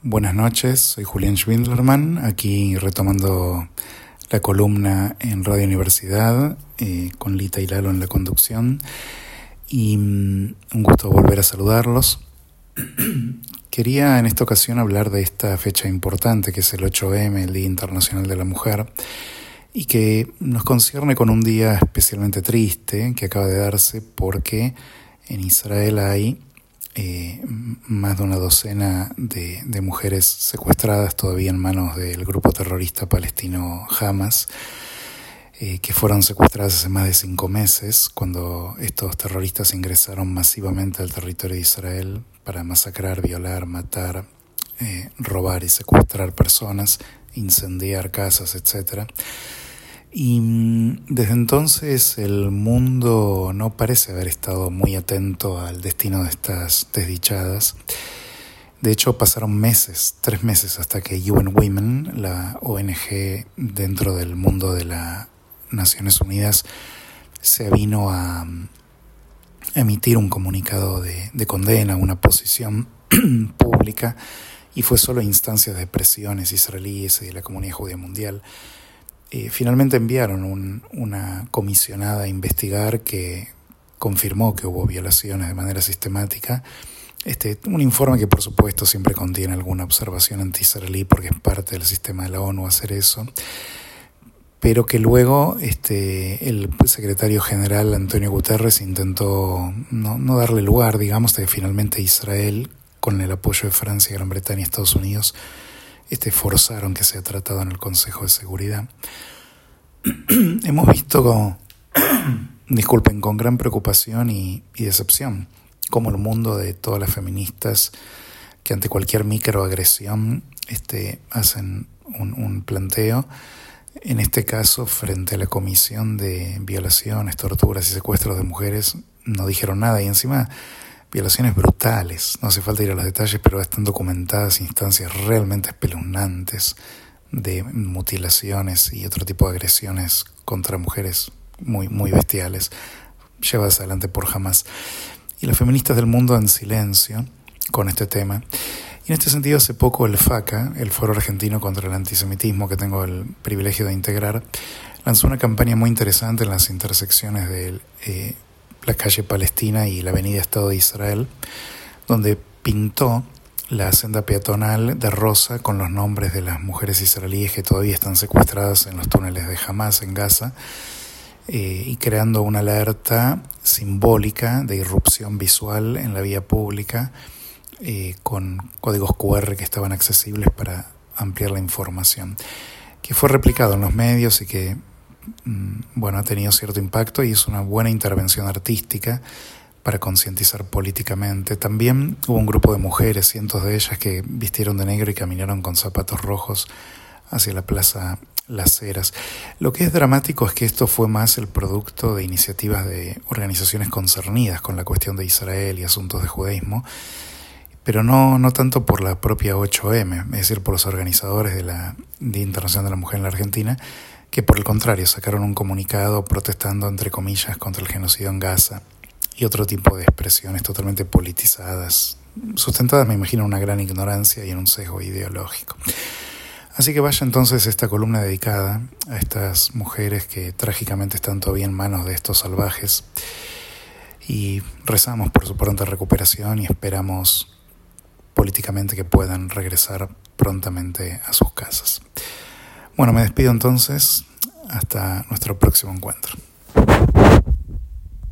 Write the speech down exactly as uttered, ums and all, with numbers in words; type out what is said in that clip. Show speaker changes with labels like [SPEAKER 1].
[SPEAKER 1] Buenas noches, soy Julián Schwindlerman, aquí retomando la columna en Radio Universidad, eh, con Lita y Lalo en la conducción, y um, un gusto volver a saludarlos. Quería en esta ocasión hablar de esta fecha importante que es el ocho eme, el Día Internacional de la Mujer, y que nos concierne con un día especialmente triste que acaba de darse porque en Israel hay Eh, más de una docena de, de mujeres secuestradas todavía en manos del grupo terrorista palestino Hamas, eh, que fueron secuestradas hace más de cinco meses cuando estos terroristas ingresaron masivamente al territorio de Israel para masacrar, violar, matar, eh, robar y secuestrar personas, incendiar casas, etcétera. Y desde entonces el mundo no parece haber estado muy atento al destino de estas desdichadas. De hecho, pasaron meses, tres meses, hasta que U N Women, la O N G dentro del mundo de las Naciones Unidas, se vino a emitir un comunicado de, de condena, una posición pública, y fue solo instancias de presiones israelíes y de la comunidad judía mundial. Eh, finalmente enviaron un, una comisionada a investigar que confirmó que hubo violaciones de manera sistemática. Este, un informe que por supuesto siempre contiene alguna observación anti-israelí porque es parte del sistema de la ONU hacer eso, pero que luego este, el secretario general Antonio Guterres intentó no, no darle lugar, digamos, hasta que finalmente Israel, con el apoyo de Francia, Gran Bretaña y Estados Unidos, Este, forzaron que sea tratado en el Consejo de Seguridad. Hemos visto, con, disculpen, con gran preocupación y, y decepción cómo el mundo de todas las feministas que ante cualquier microagresión este, hacen un, un planteo, en este caso frente a la comisión de violaciones, torturas y secuestros de mujeres, no dijeron nada y encima violaciones brutales, no hace falta ir a los detalles, pero están documentadas instancias realmente espeluznantes de mutilaciones y otro tipo de agresiones contra mujeres muy, muy bestiales, llevadas adelante por Hamas. Y las feministas del mundo en silencio con este tema. Y en este sentido, hace poco el FACA, el Foro Argentino contra el Antisemitismo, que tengo el privilegio de integrar, lanzó una campaña muy interesante en las intersecciones del eh, la calle Palestina y la avenida Estado de Israel, donde pintó la senda peatonal de rosa con los nombres de las mujeres israelíes que todavía están secuestradas en los túneles de Hamas en Gaza, eh, y creando una alerta simbólica de irrupción visual en la vía pública, eh, con códigos cu erre que estaban accesibles para ampliar la información, que fue replicado en los medios y que bueno, ha tenido cierto impacto y es una buena intervención artística para concientizar políticamente. También hubo un grupo de mujeres, cientos de ellas, que vistieron de negro y caminaron con zapatos rojos hacia la Plaza Las Heras. Lo que es dramático es que esto fue más el producto de iniciativas de organizaciones concernidas con la cuestión de Israel y asuntos de judaísmo, pero no, no tanto por la propia ocho eme, es decir, por los organizadores de la Día Internacional de la Mujer en la Argentina, que por el contrario sacaron un comunicado protestando, entre comillas, contra el genocidio en Gaza y otro tipo de expresiones totalmente politizadas, sustentadas, me imagino, en una gran ignorancia y en un sesgo ideológico. Así que vaya entonces esta columna dedicada a estas mujeres que trágicamente están todavía en manos de estos salvajes, y rezamos por su pronta recuperación y esperamos políticamente que puedan regresar prontamente a sus casas. Bueno, me despido entonces, hasta nuestro próximo encuentro.